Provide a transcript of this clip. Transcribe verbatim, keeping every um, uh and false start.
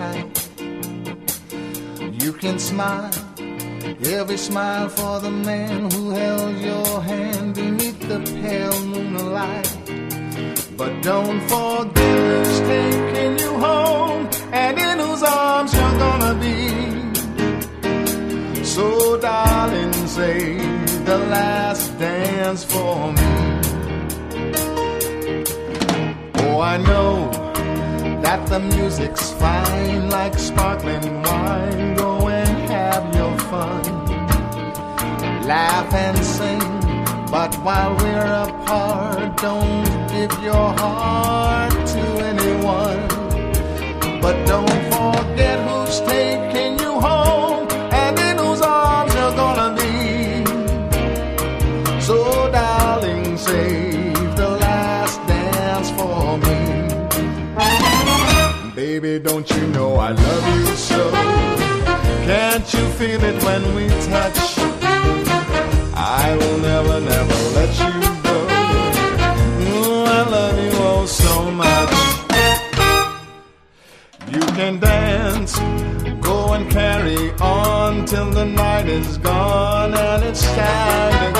night. You can smile, every smile for the man who held your hand beneath the pale moonlight. But don't forget who's taking you home and in whose arms you're gonna be. So darling, save the last dance for me. Oh, I know that the music's fine like sparkling wine. Go and have your fun, laugh and sing. But while we're apart, don't give your heart to anyone. But don't forget who's taking you home and in whose arms you're gonna be. So darling, save the last dance for me. Baby, don't you know I love you so? Can't you feel it when we touch? I will never, never let you go. Ooh, I love you oh so much. You can dance, go and carry on till the night is gone and it's time to